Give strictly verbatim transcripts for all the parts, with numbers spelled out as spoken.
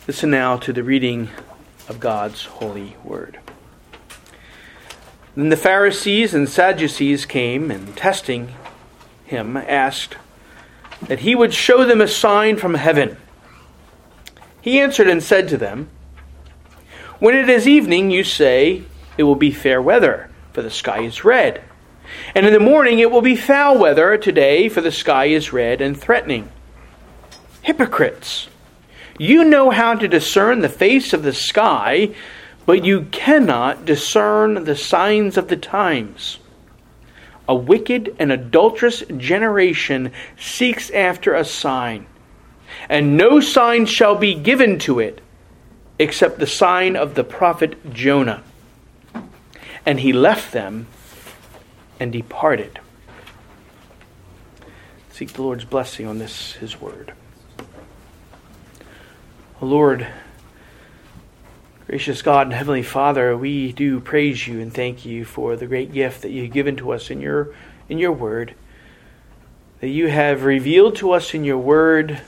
Listen now to the reading of God's holy word. Then the Pharisees and Sadducees came, and testing him, asked that he would show them a sign from heaven. He answered and said to them, "When it is evening, you say, 'It will be fair weather, for the sky is red.' And in the morning it will be foul weather today, for the sky is red and threatening. Hypocrites! You know how to discern the face of the sky, but you cannot discern the signs of the times. A wicked and adulterous generation seeks after a sign, and no sign shall be given to it, except the sign of the prophet Jonah." And he left them and departed. Seek the Lord's blessing on this, his word. O Lord, gracious God and Heavenly Father, we do praise you and thank you for the great gift that you've given to us in your in your word, that you have revealed to us in your word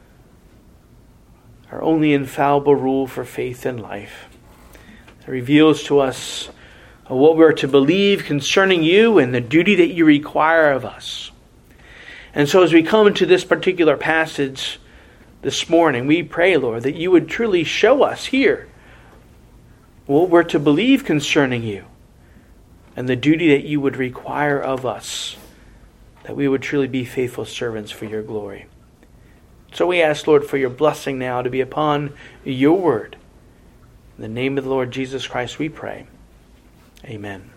our only infallible rule for faith and life. It reveals to us what we're to believe concerning you and the duty that you require of us. And so as we come to this particular passage this morning, we pray, Lord, that you would truly show us here what we're to believe concerning you and the duty that you would require of us, that we would truly be faithful servants for your glory. So we ask, Lord, for your blessing now to be upon your word. In the name of the Lord Jesus Christ we pray. Amen.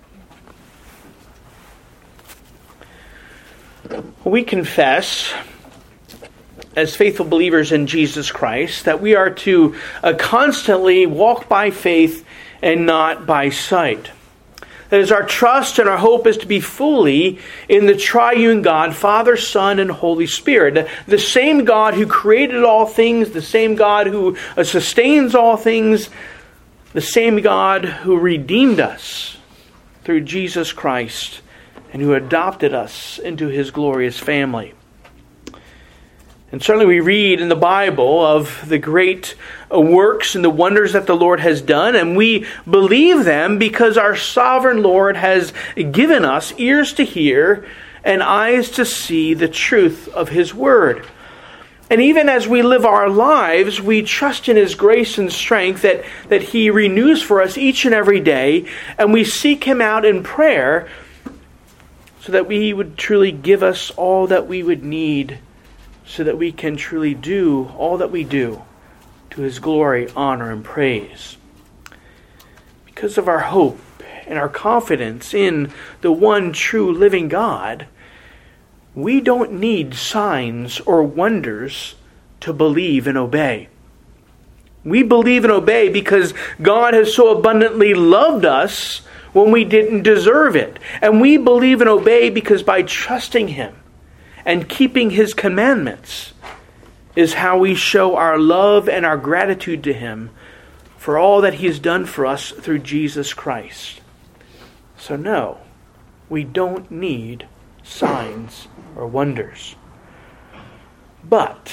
We confess, as faithful believers in Jesus Christ, that we are to uh, constantly walk by faith and not by sight. That is, our trust and our hope is to be fully in the triune God, Father, Son, and Holy Spirit. The same God who created all things, the same God who uh, sustains all things, the same God who redeemed us through Jesus Christ and who adopted us into his glorious family. And certainly we read in the Bible of the great works and the wonders that the Lord has done, and we believe them because our sovereign Lord has given us ears to hear and eyes to see the truth of his word. And even as we live our lives, we trust in his grace and strength that, that he renews for us each and every day, and we seek him out in prayer so that he would truly give us all that we would need, so that we can truly do all that we do to his glory, honor, and praise. Because of our hope and our confidence in the one true living God, we don't need signs or wonders to believe and obey. We believe and obey because God has so abundantly loved us when we didn't deserve it. And we believe and obey because by trusting him and keeping his commandments is how we show our love and our gratitude to him for all that he has done for us through Jesus Christ. So no, we don't need signs or wonders. But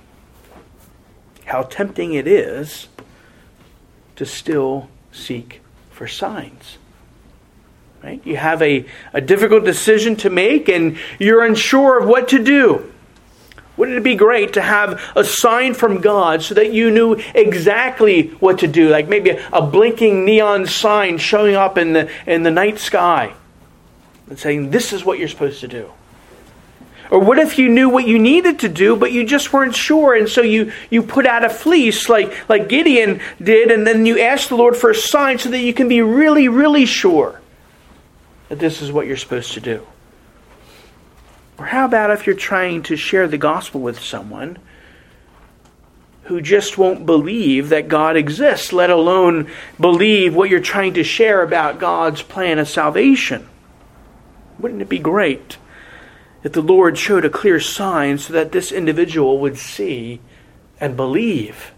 how tempting it is to still seek for signs. Right? You have a, a difficult decision to make and you're unsure of what to do. Wouldn't it be great to have a sign from God so that you knew exactly what to do? Like maybe a, a blinking neon sign showing up in the in the night sky and saying, this is what you're supposed to do. Or what if you knew what you needed to do, but you just weren't sure, and so you, you put out a fleece like, like Gideon did, and then you ask the Lord for a sign so that you can be really, really sure that this is what you're supposed to do. Or how about if you're trying to share the gospel with someone who just won't believe that God exists, let alone believe what you're trying to share about God's plan of salvation? Wouldn't it be great if the Lord showed a clear sign so that this individual would see and believe?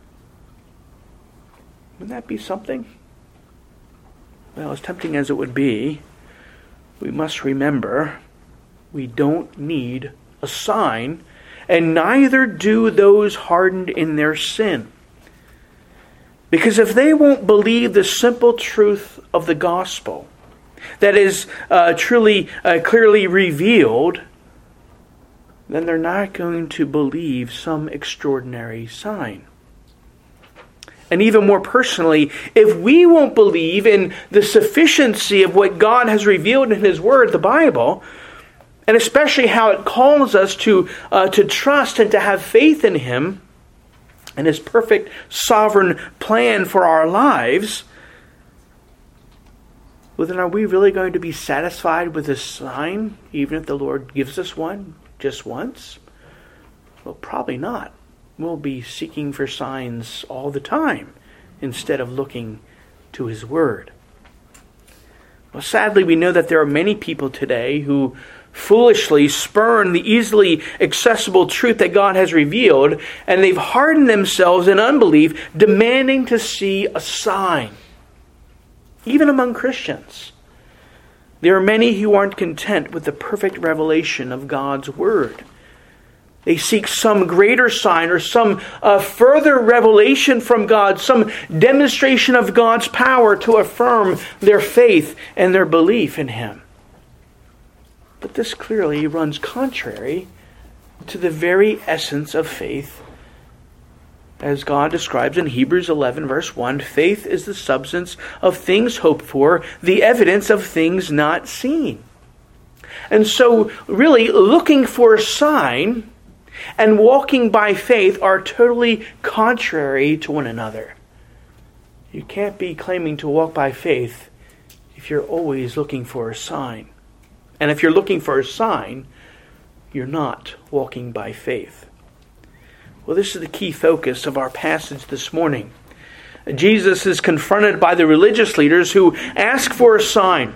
Wouldn't that be something? Well, as tempting as it would be, we must remember we don't need a sign, and neither do those hardened in their sin. Because if they won't believe the simple truth of the gospel that is uh, truly, uh, clearly revealed, then they're not going to believe some extraordinary sign. And even more personally, if we won't believe in the sufficiency of what God has revealed in His Word, the Bible, and especially how it calls us to, uh, to trust and to have faith in Him and His perfect sovereign plan for our lives, well, then are we really going to be satisfied with a sign, even if the Lord gives us one just once? Well, probably not. We'll be seeking for signs all the time instead of looking to His Word. Well, sadly, we know that there are many people today who foolishly spurn the easily accessible truth that God has revealed, and they've hardened themselves in unbelief, demanding to see a sign. Even among Christians, there are many who aren't content with the perfect revelation of God's Word. They seek some greater sign or some uh, further revelation from God, some demonstration of God's power to affirm their faith and their belief in Him. But this clearly runs contrary to the very essence of faith. As God describes in Hebrews eleven, verse one, faith is the substance of things hoped for, the evidence of things not seen. And so, really, looking for a sign and walking by faith are totally contrary to one another. You can't be claiming to walk by faith if you're always looking for a sign. And if you're looking for a sign, you're not walking by faith. Well, this is the key focus of our passage this morning. Jesus is confronted by the religious leaders who ask for a sign.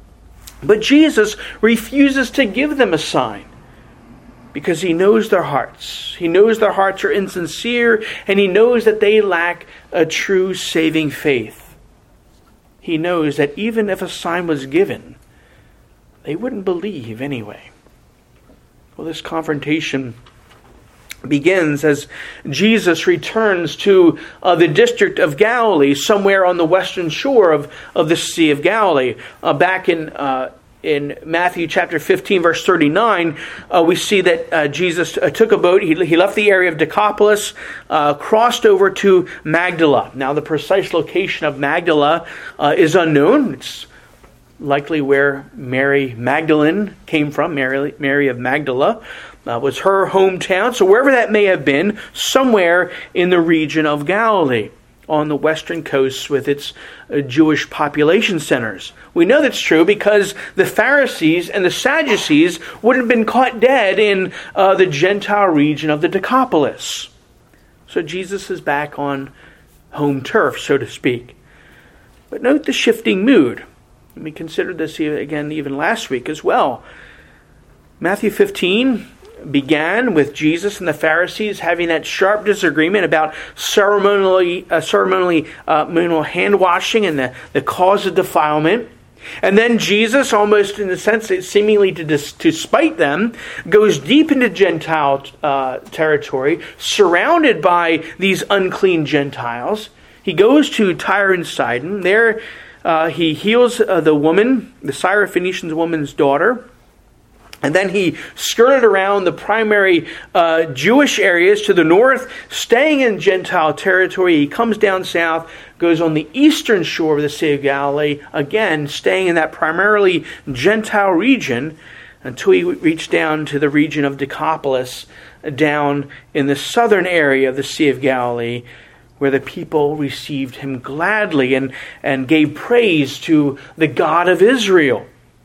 But Jesus refuses to give them a sign because He knows their hearts. He knows their hearts are insincere, and He knows that they lack a true saving faith. He knows that even if a sign was given, they wouldn't believe anyway. Well, this confrontation begins as Jesus returns to uh, the district of Galilee, somewhere on the western shore of, of the Sea of Galilee. Uh, back in uh, in Matthew chapter fifteen, verse thirty-nine, uh, we see that uh, Jesus uh, took a boat. He, he left the area of Decapolis, uh, crossed over to Magdala. Now, the precise location of Magdala uh, is unknown. It's likely where Mary Magdalene came from. Mary, Mary of Magdala uh, was her hometown. So wherever that may have been, somewhere in the region of Galilee, on the western coast with its uh, Jewish population centers. We know that's true because the Pharisees and the Sadducees would have been caught dead in uh, the Gentile region of the Decapolis. So Jesus is back on home turf, so to speak. But note the shifting mood. We considered this again even last week as well. Matthew fifteen began with Jesus and the Pharisees having that sharp disagreement about ceremonially, uh, ceremonially uh, ceremonial hand washing and the, the cause of defilement. And then Jesus, almost in the sense that seemingly to, dis, to spite them, goes deep into Gentile uh, territory, surrounded by these unclean Gentiles. He goes to Tyre and Sidon. There uh, he heals uh, the woman, the Syrophoenician woman's daughter. And then he skirted around the primary uh, Jewish areas to the north, staying in Gentile territory. He comes down south, goes on the eastern shore of the Sea of Galilee, again staying in that primarily Gentile region until he reached down to the region of Decapolis, down in the southern area of the Sea of Galilee, where the people received him gladly and, and gave praise to the God of Israel.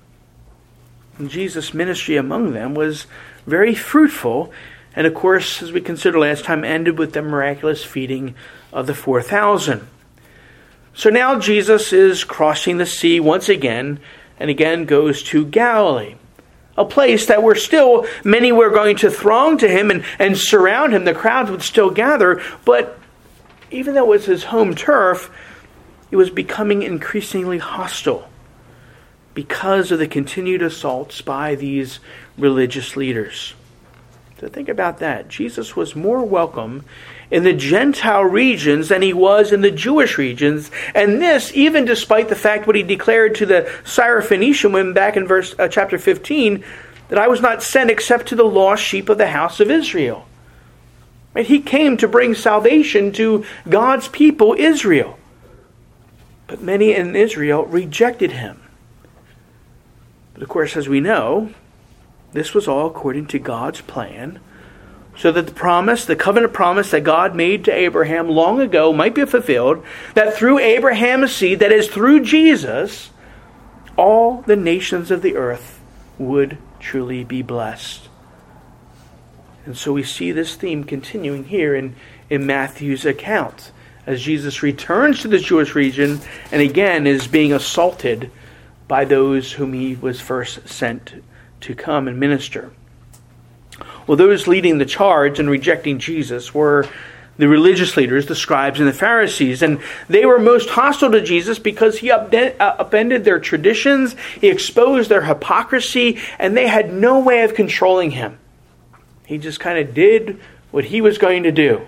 And Jesus' ministry among them was very fruitful. And of course, as we considered last time, ended with the miraculous feeding of the four thousand. So now Jesus is crossing the sea once again, and again goes to Galilee. A place that where still many were going to throng to him and, and surround him. The crowds would still gather. But even though it was his home turf, it was becoming increasingly hostile because of the continued assaults by these religious leaders. So think about that. Jesus was more welcome in the Gentile regions than he was in the Jewish regions. And this, even despite the fact what he declared to the Syrophoenician women back in verse uh, chapter fifteen, that I was not sent except to the lost sheep of the house of Israel. Right? He came to bring salvation to God's people, Israel. But many in Israel rejected him. But of course, as we know, this was all according to God's plan, so that the promise, the covenant promise that God made to Abraham long ago might be fulfilled, that through Abraham's seed, that is through Jesus, all the nations of the earth would truly be blessed. And so we see this theme continuing here in, in Matthew's account, as Jesus returns to the Jewish region and again is being assaulted by those whom he was first sent to come and minister. Well, those leading the charge and rejecting Jesus were the religious leaders, the scribes and the Pharisees. And they were most hostile to Jesus because he upended their traditions, he exposed their hypocrisy, and they had no way of controlling him. He just kind of did what he was going to do.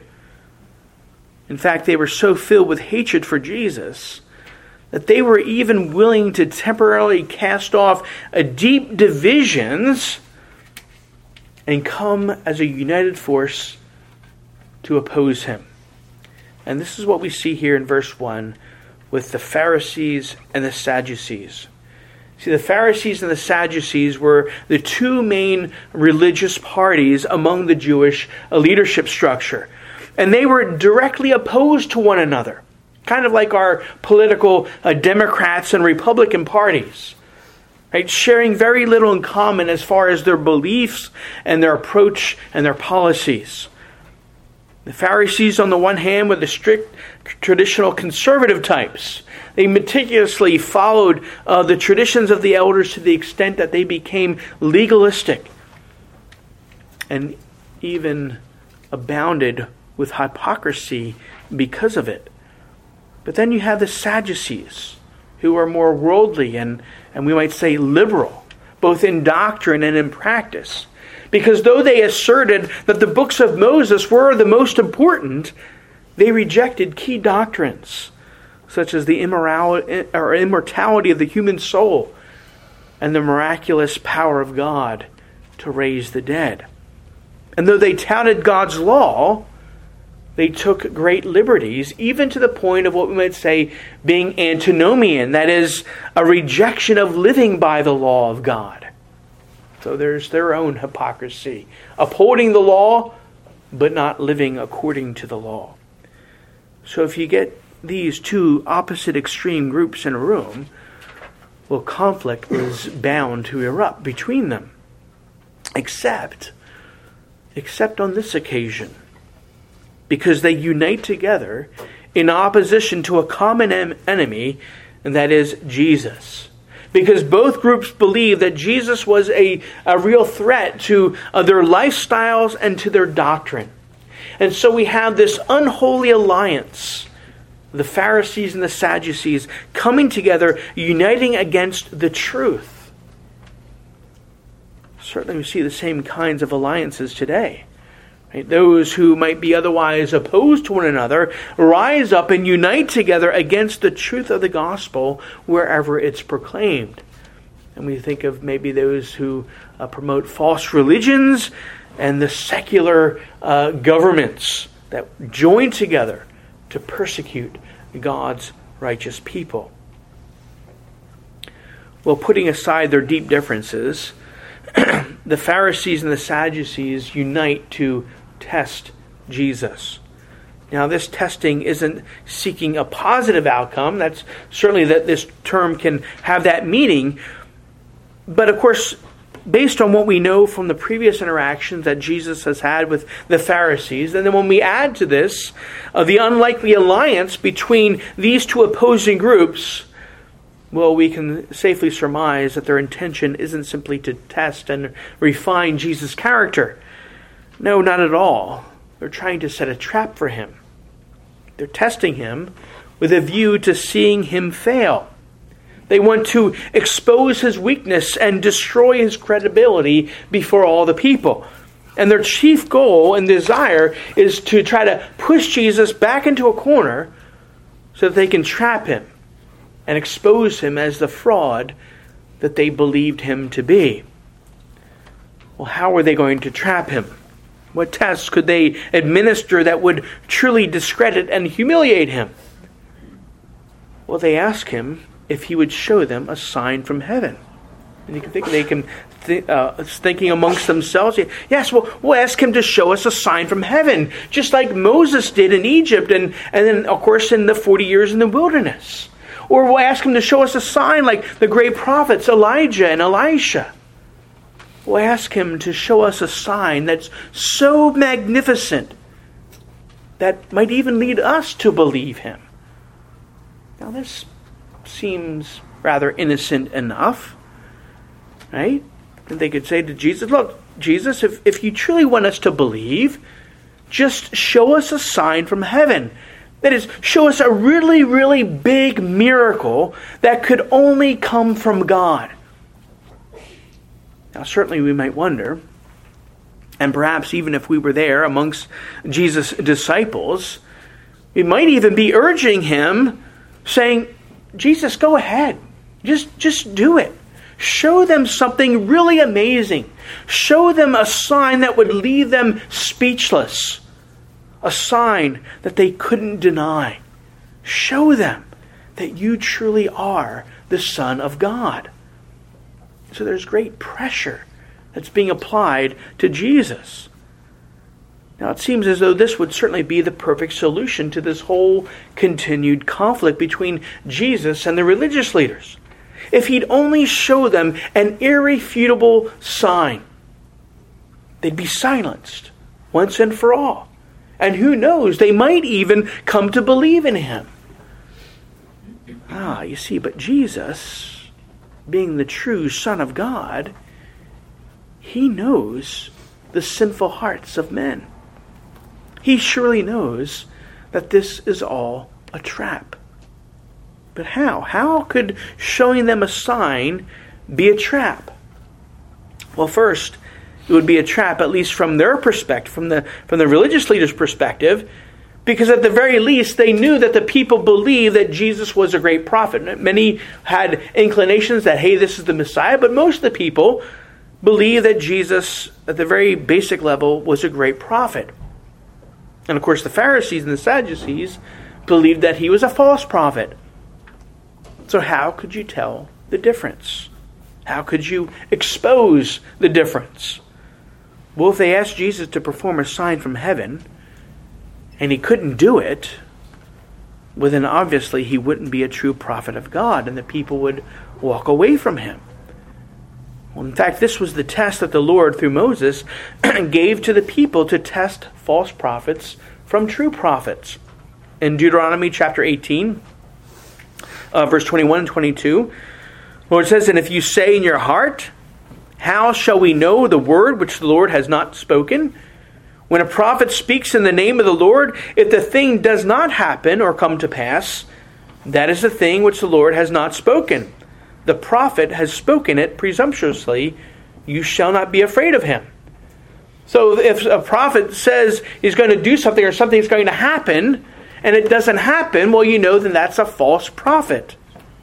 In fact, they were so filled with hatred for Jesus that they were even willing to temporarily cast off a deep divisions and come as a united force to oppose him. And this is what we see here in verse one with the Pharisees and the Sadducees. See, the Pharisees and the Sadducees were the two main religious parties among the Jewish leadership structure. And they were directly opposed to one another, kind of like our political uh, Democrats and Republican parties. Right, sharing very little in common as far as their beliefs and their approach and their policies. The Pharisees, on the one hand, were the strict traditional conservative types. They meticulously followed uh, the traditions of the elders to the extent that they became legalistic and even abounded with hypocrisy because of it. But then you have the Sadducees, who are more worldly and, and we might say liberal, both in doctrine and in practice. Because though they asserted that the books of Moses were the most important, they rejected key doctrines, such as the immorality, or immortality of the human soul and the miraculous power of God to raise the dead. And though they touted God's law, they took great liberties, even to the point of what we might say being antinomian, that is, a rejection of living by the law of God. So there's their own hypocrisy, upholding the law, but not living according to the law. So if you get these two opposite extreme groups in a room, well, conflict is bound to erupt between them. Except, except on this occasion, because they unite together in opposition to a common em- enemy, and that is Jesus. Because both groups believe that Jesus was a, a real threat to uh, their lifestyles and to their doctrine. And so we have this unholy alliance, the Pharisees and the Sadducees coming together, uniting against the truth. Certainly we see the same kinds of alliances today. Right? Those who might be otherwise opposed to one another rise up and unite together against the truth of the gospel wherever it's proclaimed. And we think of maybe those who uh, promote false religions and the secular uh, governments that join together to persecute God's righteous people. Well, putting aside their deep differences, the Pharisees and the Sadducees unite to test Jesus. Now, this testing isn't seeking a positive outcome. That's certainly that this term can have that meaning. But of course, based on what we know from the previous interactions that Jesus has had with the Pharisees, and then when we add to this uh, the unlikely alliance between these two opposing groups, well, we can safely surmise that their intention isn't simply to test and refine Jesus' character. No, not at all. They're trying to set a trap for him. They're testing him with a view to seeing him fail. They want to expose his weakness and destroy his credibility before all the people. And their chief goal and desire is to try to push Jesus back into a corner so that they can trap him and expose him as the fraud that they believed him to be. Well, how were they going to trap him? What tests could they administer that would truly discredit and humiliate him? Well, they asked him if he would show them a sign from heaven. And you can think they can th- uh, thinking amongst themselves, yes, well, we'll ask him to show us a sign from heaven, just like Moses did in Egypt, and, and then, of course, in the forty years in the wilderness. Or we'll ask him to show us a sign like the great prophets Elijah and Elisha. We'll ask him to show us a sign that's so magnificent that might even lead us to believe him. Now this seems rather innocent enough, right? And they could say to Jesus, look, Jesus, if, if you truly want us to believe, just show us a sign from heaven. That is, show us a really, really big miracle that could only come from God. Now, certainly we might wonder, and perhaps even if we were there amongst Jesus' disciples, we might even be urging him, saying, Jesus, go ahead. Just, just do it. Show them something really amazing. Show them a sign that would leave them speechless. A sign that they couldn't deny. Show them that you truly are the Son of God. So there's great pressure that's being applied to Jesus. Now it seems as though this would certainly be the perfect solution to this whole continued conflict between Jesus and the religious leaders. If he'd only show them an irrefutable sign, they'd be silenced once and for all. And who knows, they might even come to believe in him. Ah, you see, but Jesus, being the true Son of God, he knows the sinful hearts of men. He surely knows that this is all a trap. But how? How could showing them a sign be a trap? Well, first, it would be a trap, at least from their perspective, from the, from the religious leaders' perspective, because at the very least, they knew that the people believed that Jesus was a great prophet. Many had inclinations that, hey, this is the Messiah, but most of the people believed that Jesus, at the very basic level, was a great prophet. And of course, the Pharisees and the Sadducees believed that he was a false prophet. So how could you tell the difference? How could you expose the difference? Well, if they asked Jesus to perform a sign from heaven, and he couldn't do it, well then obviously he wouldn't be a true prophet of God, and the people would walk away from him. Well, in fact, this was the test that the Lord, through Moses, gave to the people to test false prophets from true prophets. In Deuteronomy chapter eighteen, uh, verse twenty-one and twenty-two, the Lord says, "And if you say in your heart, how shall we know the word which the Lord has not spoken? When a prophet speaks in the name of the Lord, if the thing does not happen or come to pass, that is the thing which the Lord has not spoken. The prophet has spoken it presumptuously. You shall not be afraid of him." So if a prophet says he's going to do something or something's going to happen, and it doesn't happen, well, you know then that's a false prophet.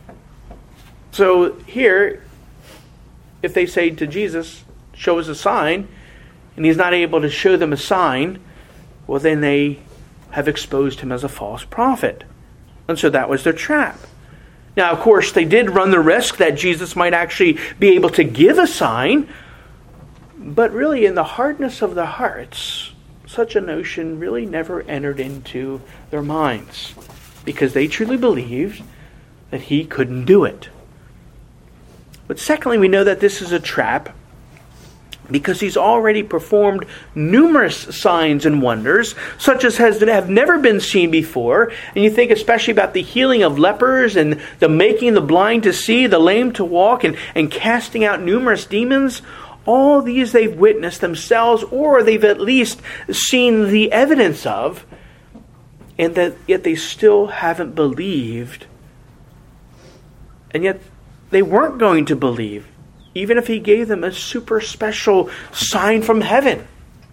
So here, if they say to Jesus, show us a sign, and he's not able to show them a sign, well, then they have exposed him as a false prophet. And so that was their trap. Now, of course, they did run the risk that Jesus might actually be able to give a sign, but really in the hardness of their hearts, such a notion really never entered into their minds, because they truly believed that he couldn't do it. But secondly, we know that this is a trap because he's already performed numerous signs and wonders, such as has, have never been seen before. And you think especially about the healing of lepers and the making the blind to see, the lame to walk, and, and casting out numerous demons. All these they've witnessed themselves, or they've at least seen the evidence of, and that yet they still haven't believed. And yet they weren't going to believe, even if he gave them a super special sign from heaven.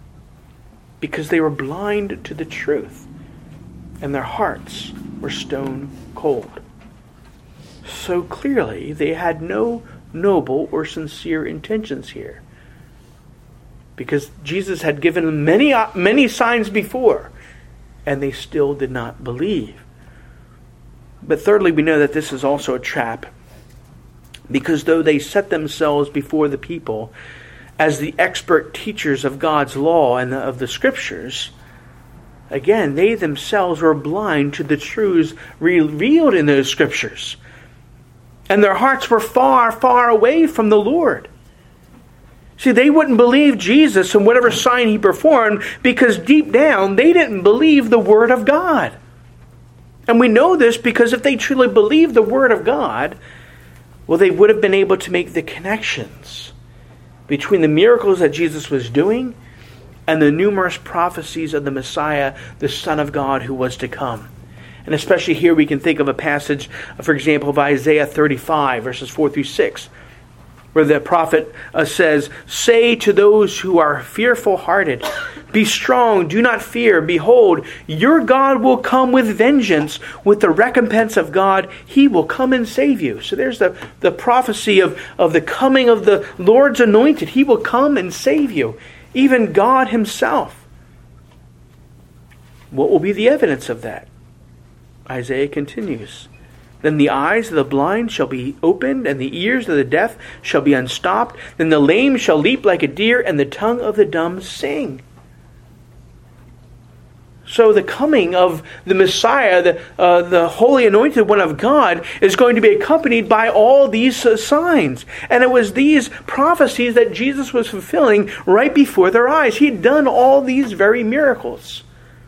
because they were blind to the truth, and their hearts were stone cold. So clearly, they had no noble or sincere intentions here, because Jesus had given them many, many signs before, and they still did not believe. But thirdly, we know that this is also a trap, because though they set themselves before the people as the expert teachers of God's law and of the Scriptures, again, they themselves were blind to the truths revealed in those Scriptures. And their hearts were far, far away from the Lord. See, they wouldn't believe Jesus and whatever sign he performed because deep down they didn't believe the Word of God. And we know this because if they truly believed the Word of God, well, they would have been able to make the connections between the miracles that Jesus was doing and the numerous prophecies of the Messiah, the Son of God, who was to come. And especially here we can think of a passage, for example, of Isaiah thirty-five, verses four through six, where the prophet uh, says, "Say to those who are fearful-hearted, be strong, do not fear. Behold, your God will come with vengeance. With the recompense of God, he will come and save you." So there's the, the prophecy of, of the coming of the Lord's anointed. He will come and save you, even God himself. What will be the evidence of that? Isaiah continues, "Then the eyes of the blind shall be opened, and the ears of the deaf shall be unstopped. Then the lame shall leap like a deer, and the tongue of the dumb sing." So the coming of the Messiah, the, uh, the Holy Anointed One of God, is going to be accompanied by all these uh, signs. And it was these prophecies that Jesus was fulfilling right before their eyes. He had done all these very miracles.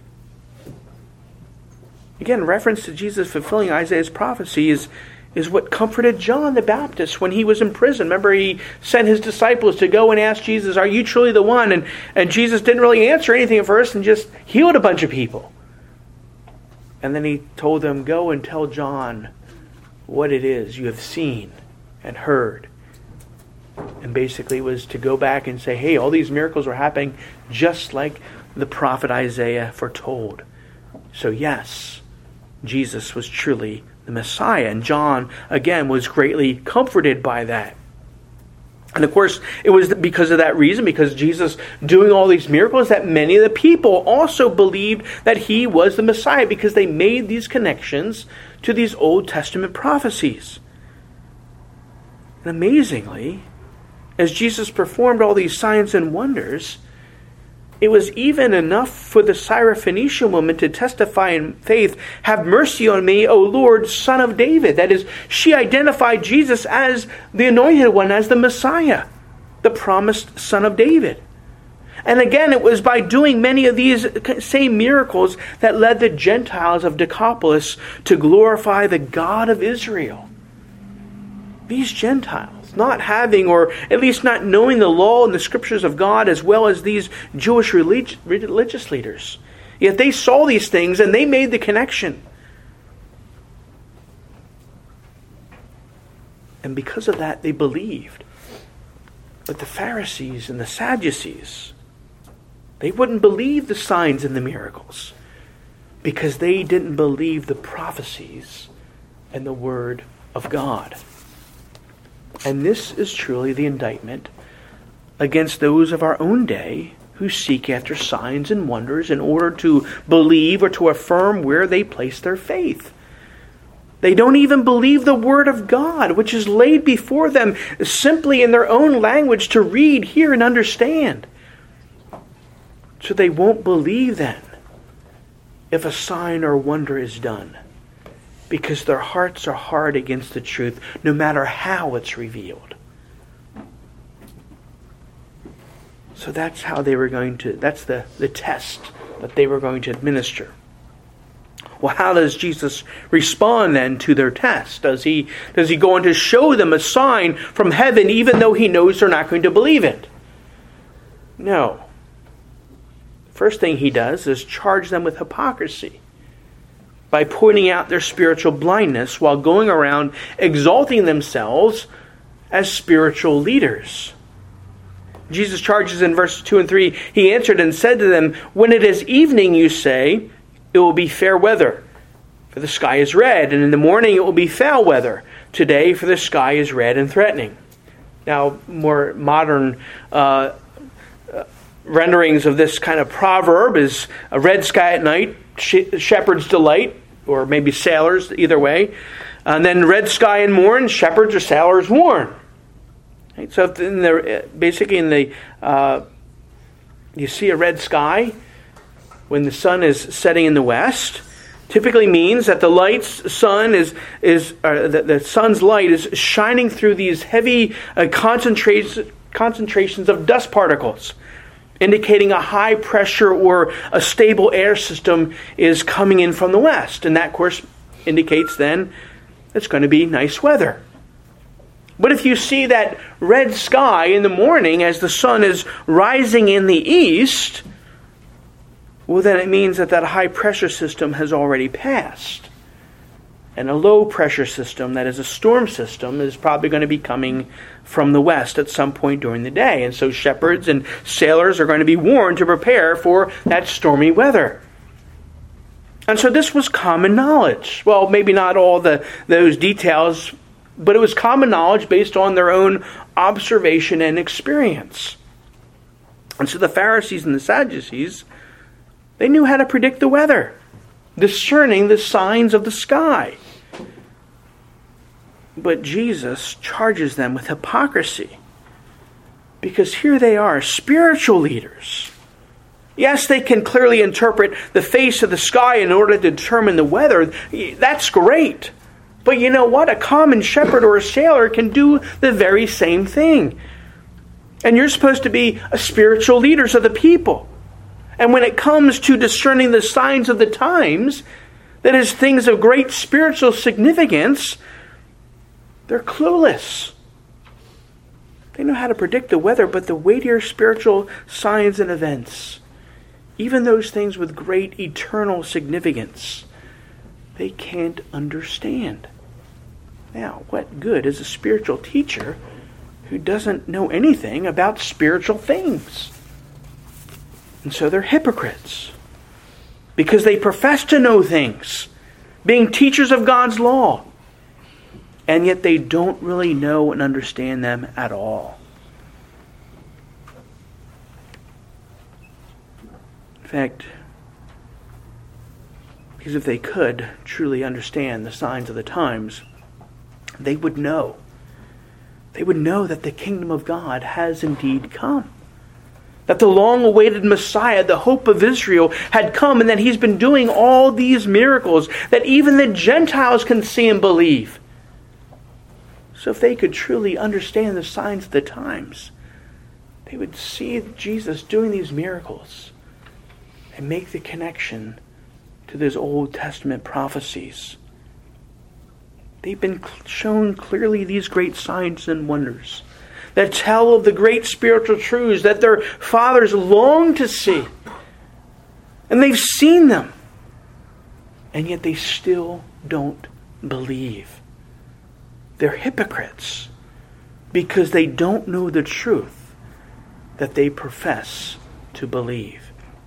Again, reference to Jesus fulfilling Isaiah's prophecy is, is what comforted John the Baptist when he was in prison. Remember, he sent his disciples to go and ask Jesus, "Are you truly the one?" And, and Jesus didn't really answer anything at first and just healed a bunch of people. And then he told them, "Go and tell John what it is you have seen and heard." And basically it was to go back and say, hey, all these miracles were happening just like the prophet Isaiah foretold. So yes, Jesus was truly the Messiah. And John, again, was greatly comforted by that. And of course, it was because of that reason, because Jesus doing all these miracles, that many of the people also believed that he was the Messiah, because they made these connections to these Old Testament prophecies. And amazingly, as Jesus performed all these signs and wonders, it was even enough for the Syrophoenician woman to testify in faith, "Have mercy on me, O Lord, Son of David." That is, she identified Jesus as the Anointed One, as the Messiah, the promised Son of David. And again, it was by doing many of these same miracles that led the Gentiles of Decapolis to glorify the God of Israel. These Gentiles, not having, or at least not knowing the law and the Scriptures of God as well as these Jewish relig- religious leaders. Yet they saw these things and they made the connection. And because of that, they believed. But the Pharisees and the Sadducees, they wouldn't believe the signs and the miracles because they didn't believe the prophecies and the Word of God. And this is truly the indictment against those of our own day who seek after signs and wonders in order to believe or to affirm where they place their faith. They don't even believe the Word of God, which is laid before them simply in their own language to read, hear, and understand. So they won't believe then if a sign or wonder is done, because their hearts are hard against the truth, no matter how it's revealed. So that's how they were going to, that's the, the test that they were going to administer. Well, how does Jesus respond then to their test? Does he, does he go on to show them a sign from heaven even though he knows they're not going to believe it? No. First thing he does is charge them with hypocrisy by pointing out their spiritual blindness while going around exalting themselves as spiritual leaders. Jesus charges in verses two and three, he answered and said to them, when it is evening, you say, it will be fair weather, for the sky is red, and in the morning it will be foul weather. Today, for the sky is red and threatening. Now, more modern uh, renderings of this kind of proverb is a red sky at night, sh- shepherd's delight, or maybe sailors, either way. And then red sky in morn, shepherds or sailors warn. Right? So if in the, basically in the, uh, you see a red sky when the sun is setting in the west, typically means that the light's sun is is uh, the, the sun's light is shining through these heavy uh, concentrations concentrations of dust particles, indicating a high pressure or a stable air system is coming in from the west, and that, of course, indicates then it's going to be nice weather. But if you see that red sky in the morning as the sun is rising in the east, well, then it means that that high pressure system has already passed. And a low pressure system, that is a storm system, is probably going to be coming from the west at some point during the day. And so shepherds and sailors are going to be warned to prepare for that stormy weather. And so this was common knowledge. Well, maybe not all the those details, but it was common knowledge based on their own observation and experience. And so the Pharisees and the Sadducees, they knew how to predict the weather, discerning the signs of the sky. But Jesus charges them with hypocrisy, because here they are, spiritual leaders. Yes, they can clearly interpret the face of the sky in order to determine the weather. That's great. But you know what? A common shepherd or a sailor can do the very same thing. And you're supposed to be a spiritual leaders of the people. And when it comes to discerning the signs of the times, that is, things of great spiritual significance, they're clueless. They know how to predict the weather, but the weightier spiritual signs and events, even those things with great eternal significance, they can't understand. Now, what good is a spiritual teacher who doesn't know anything about spiritual things? And so they're hypocrites, because they profess to know things, being teachers of God's law, and yet they don't really know and understand them at all. In fact, because if they could truly understand the signs of the times, they would know. They would know that the kingdom of God has indeed come. That the long-awaited Messiah, the hope of Israel, had come, and that he's been doing all these miracles that even the Gentiles can see and believe. So if they could truly understand the signs of the times, they would see Jesus doing these miracles and make the connection to those Old Testament prophecies. They've been shown clearly these great signs and wonders that tell of the great spiritual truths that their fathers long to see. And they've seen them. And yet they still don't believe. They're hypocrites because they don't know the truth that they profess to believe.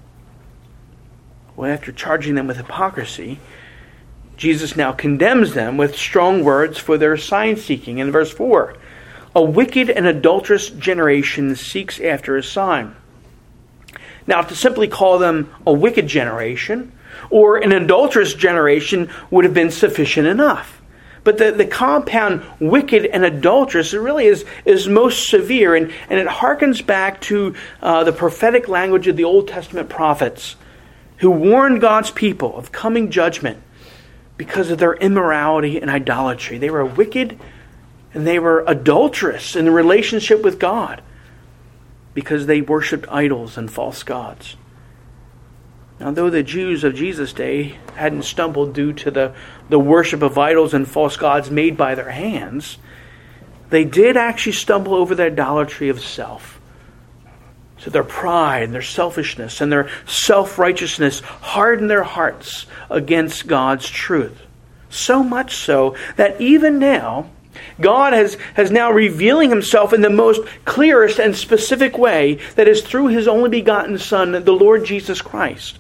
Well, after charging them with hypocrisy, Jesus now condemns them with strong words for their sign-seeking. In verse four, a wicked and adulterous generation seeks after a sign. Now, to simply call them a wicked generation or an adulterous generation would have been sufficient enough. But the, the compound wicked and adulterous really is, is most severe, and, and it harkens back to uh, the prophetic language of the Old Testament prophets who warned God's people of coming judgment because of their immorality and idolatry. They were wicked and they were adulterous in the relationship with God because they worshipped idols and false gods. Now, though the Jews of Jesus' day hadn't stumbled due to the, the worship of idols and false gods made by their hands, they did actually stumble over the idolatry of self. So their pride and their selfishness and their self-righteousness hardened their hearts against God's truth. So much so that even now, God has, has now revealing himself in the most clearest and specific way, that is through his only begotten Son, the Lord Jesus Christ.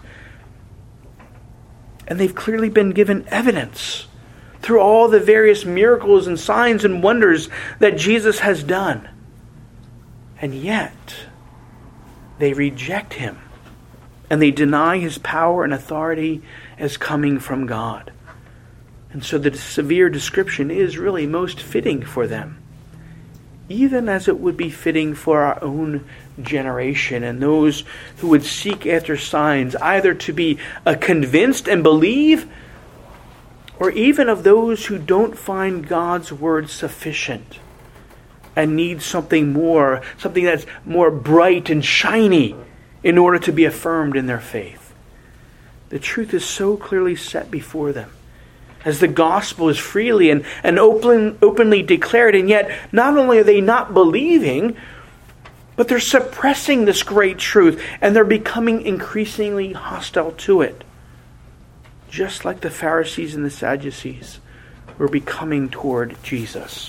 And they've clearly been given evidence through all the various miracles and signs and wonders that Jesus has done. And yet, they reject him. And they deny his power and authority as coming from God. And so the severe description is really most fitting for them, even as it would be fitting for our own generation and those who would seek after signs, either to be uh, convinced and believe, or even of those who don't find God's word sufficient and need something more, something that's more bright and shiny in order to be affirmed in their faith. The truth is so clearly set before them, as the gospel is freely and, and open, openly declared, and yet not only are they not believing, but they're suppressing this great truth, and they're becoming increasingly hostile to it. Just like the Pharisees and the Sadducees were becoming toward Jesus.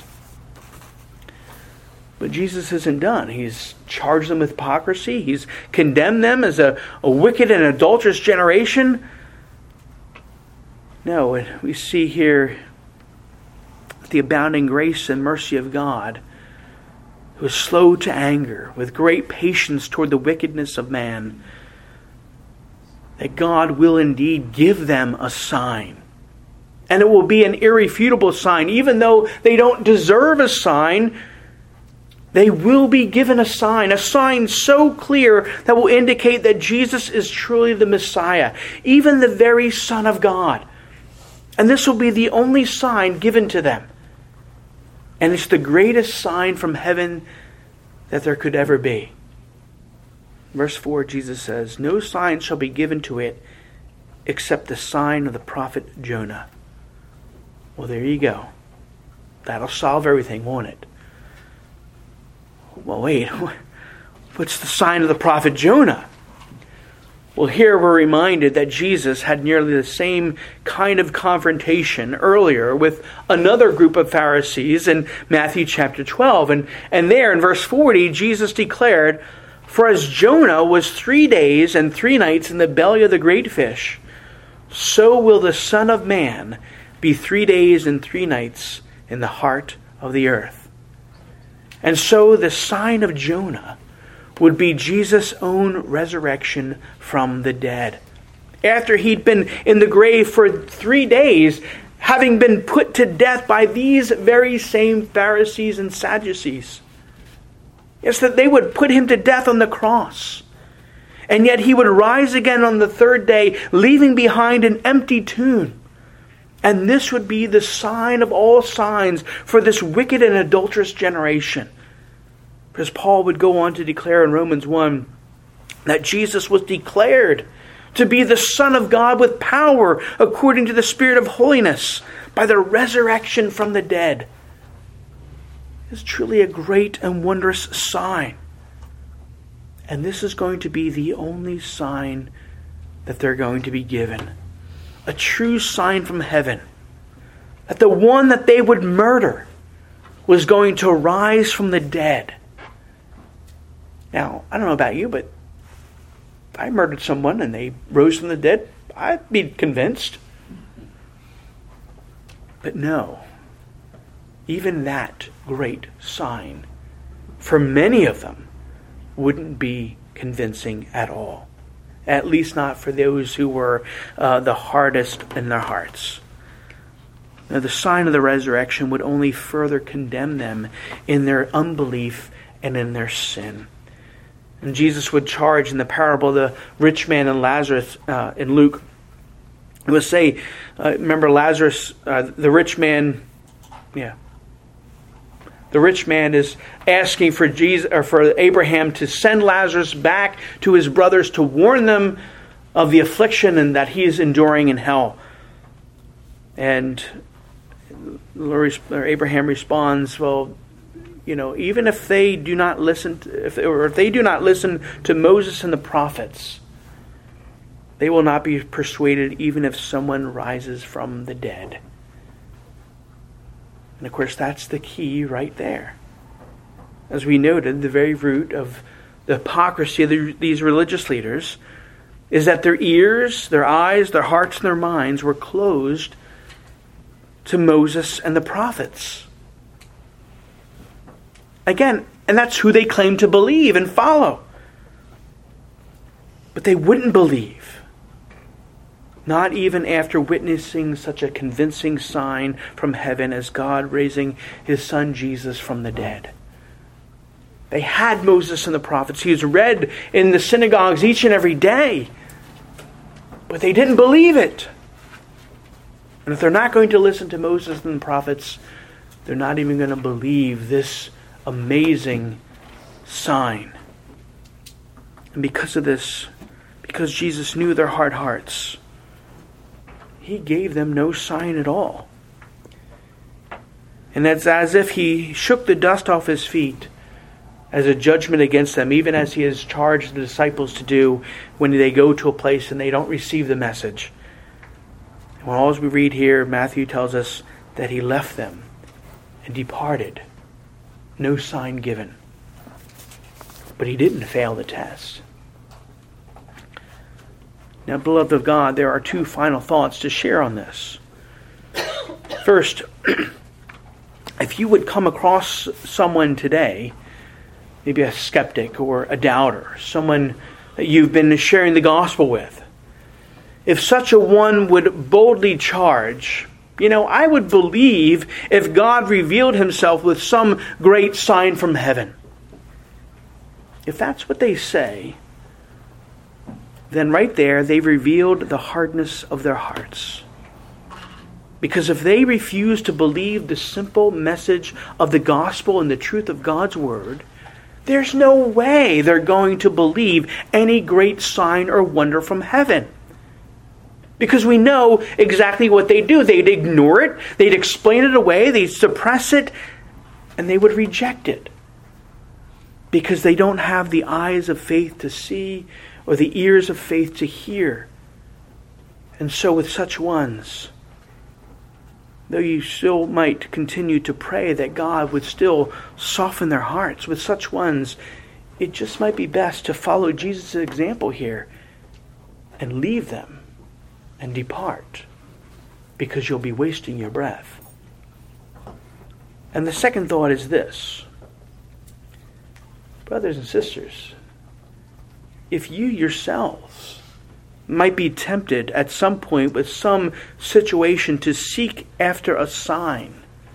But Jesus isn't done. He's charged them with hypocrisy. He's condemned them as a, a wicked and adulterous generation. No, we see here the abounding grace and mercy of God, who is slow to anger, with great patience toward the wickedness of man, that God will indeed give them a sign. And it will be an irrefutable sign. Even though they don't deserve a sign, they will be given a sign, a sign so clear that will indicate that Jesus is truly the Messiah, even the very Son of God. And this will be the only sign given to them. And it's the greatest sign from heaven that there could ever be. Verse four, Jesus says, "No sign shall be given to it except the sign of the prophet Jonah." Well, there you go. That'll solve everything, won't it? Well, wait. What's the sign of the prophet Jonah? Well, here we're reminded that Jesus had nearly the same kind of confrontation earlier with another group of Pharisees in Matthew chapter twelve. And, and there in verse forty, Jesus declared, "For as Jonah was three days and three nights in the belly of the great fish, so will the Son of Man be three days and three nights in the heart of the earth." And so the sign of Jonah would be Jesus' own resurrection from the dead. After he'd been in the grave for three days, having been put to death by these very same Pharisees and Sadducees. Yes, that they would put him to death on the cross. And yet he would rise again on the third day, leaving behind an empty tomb. And this would be the sign of all signs for this wicked and adulterous generation. Because Paul would go on to declare in Romans one that Jesus was declared to be the Son of God with power according to the Spirit of holiness by the resurrection from the dead. It's truly a great and wondrous sign. And this is going to be the only sign that they're going to be given. A true sign from heaven. That the one that they would murder was going to rise from the dead. Now, I don't know about you, but if I murdered someone and they rose from the dead, I'd be convinced. But no. Even that great sign, for many of them, wouldn't be convincing at all. At least not for those who were uh, the hardest in their hearts. Now, the sign of the resurrection would only further condemn them in their unbelief and in their sin. And Jesus would charge in the parable of the rich man and Lazarus uh, in Luke. It would say, uh, remember Lazarus, uh, the rich man, yeah. The rich man is asking for Jesus or for Abraham to send Lazarus back to his brothers to warn them of the affliction and that he is enduring in hell. And Abraham responds, well, you know, even if they do not listen, to, if or if they do not listen to Moses and the prophets, they will not be persuaded even if someone rises from the dead. And of course, that's the key right there. As we noted, the very root of the hypocrisy of the, these religious leaders is that their ears, their eyes, their hearts, and their minds were closed to Moses and the prophets. Again, and that's who they claim to believe and follow. But they wouldn't believe. Not even after witnessing such a convincing sign from heaven as God raising his son Jesus from the dead. They had Moses and the prophets. He was read in the synagogues each and every day. But they didn't believe it. And if they're not going to listen to Moses and the prophets, they're not even going to believe this amazing sign. And because of this, because Jesus knew their hard hearts, he gave them no sign at all. And it's as if he shook the dust off his feet as a judgment against them, even as he has charged the disciples to do when they go to a place and they don't receive the message. And all as we read here, Matthew tells us that he left them and departed. No sign given. But he didn't fail the test. Now, beloved of God, there are two final thoughts to share on this. First, if you would come across someone today, maybe a skeptic or a doubter, someone that you've been sharing the gospel with, if such a one would boldly charge, you know, I would believe if God revealed himself with some great sign from heaven. If that's what they say, then right there they've revealed the hardness of their hearts. Because if they refuse to believe the simple message of the gospel and the truth of God's word, there's no way they're going to believe any great sign or wonder from heaven. Because we know exactly what they do. They'd ignore it, they'd explain it away, they'd suppress it, and they would reject it. Because they don't have the eyes of faith to see or the ears of faith to hear. And so with such ones, though you still might continue to pray that God would still soften their hearts, with such ones, it just might be best to follow Jesus' example here and leave them and depart, because you'll be wasting your breath. And the second thought is this. Brothers and sisters, if you yourselves might be tempted at some point with some situation to seek after a sign,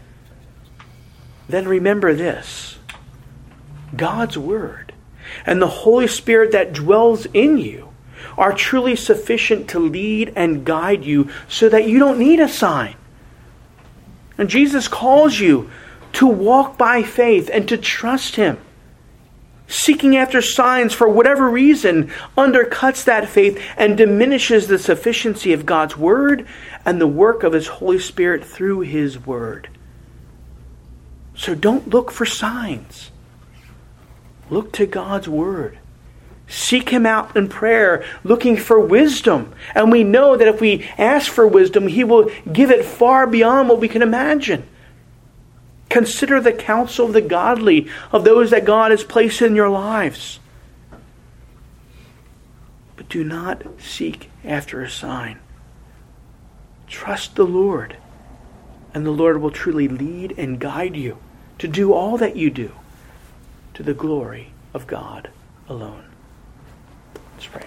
then remember this. God's word and the Holy Spirit that dwells in you are truly sufficient to lead and guide you so that you don't need a sign. And Jesus calls you to walk by faith and to trust him. Seeking after signs for whatever reason undercuts that faith and diminishes the sufficiency of God's word and the work of his Holy Spirit through his word. So don't look for signs. Look to God's word. Seek him out in prayer, looking for wisdom. And we know that if we ask for wisdom, he will give it far beyond what we can imagine. Consider the counsel of the godly, of those that God has placed in your lives. But do not seek after a sign. Trust the Lord, and the Lord will truly lead and guide you to do all that you do to the glory of God alone. Let's pray.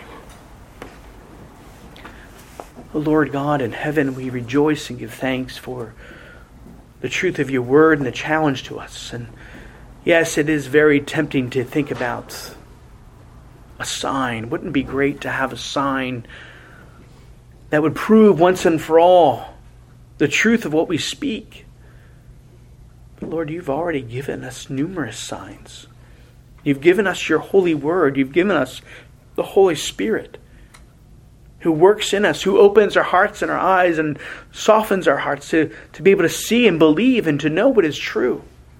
O Lord God in heaven, we rejoice and give thanks for the truth of your word and the challenge to us. And yes, it is very tempting to think about a sign. Wouldn't it be great to have a sign that would prove once and for all the truth of what we speak? But Lord, you've already given us numerous signs. You've given us your holy word. You've given us the Holy Spirit, who works in us, who opens our hearts and our eyes and softens our hearts to, to be able to see and believe and to know what is true.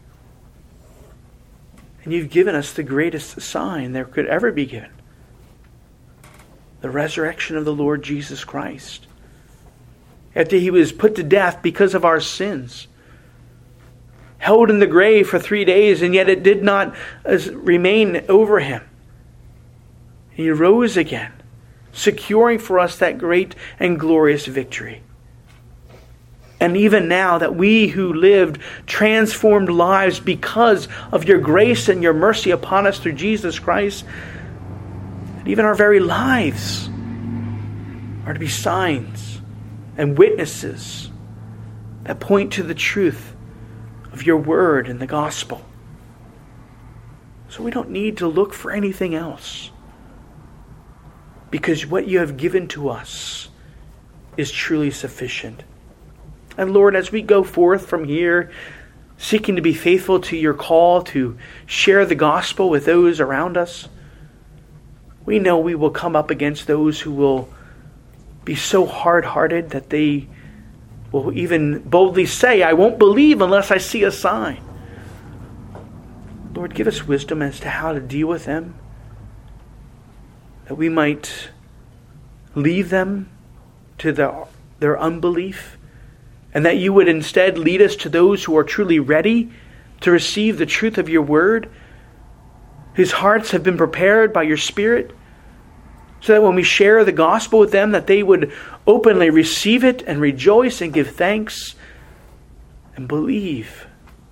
And you've given us the greatest sign there could ever be given. The resurrection of the Lord Jesus Christ. After he was put to death because of our sins, held in the grave for three days, and yet it did not remain over him. He rose again, securing for us that great and glorious victory. And even now that we who lived transformed lives because of your grace and your mercy upon us through Jesus Christ, that even our very lives are to be signs and witnesses that point to the truth of your word and the gospel. So we don't need to look for anything else, because what you have given to us is truly sufficient. And Lord, as we go forth from here, seeking to be faithful to your call to share the gospel with those around us, we know we will come up against those who will be so hard-hearted that they will even boldly say, I won't believe unless I see a sign. Lord, give us wisdom as to how to deal with them, that we might leave them to their, their unbelief, and that you would instead lead us to those who are truly ready to receive the truth of your word, whose hearts have been prepared by your Spirit, so that when we share the gospel with them, that they would openly receive it and rejoice and give thanks and believe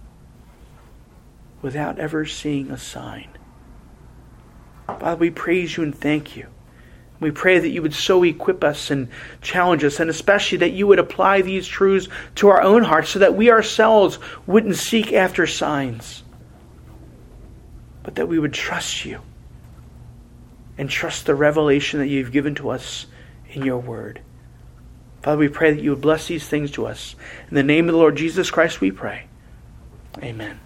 without ever seeing a sign. Father, we praise you and thank you. We pray that you would so equip us and challenge us, and especially that you would apply these truths to our own hearts so that we ourselves wouldn't seek after signs, but that we would trust you and trust the revelation that you've given to us in your word. Father, we pray that you would bless these things to us. In the name of the Lord Jesus Christ we pray. Amen.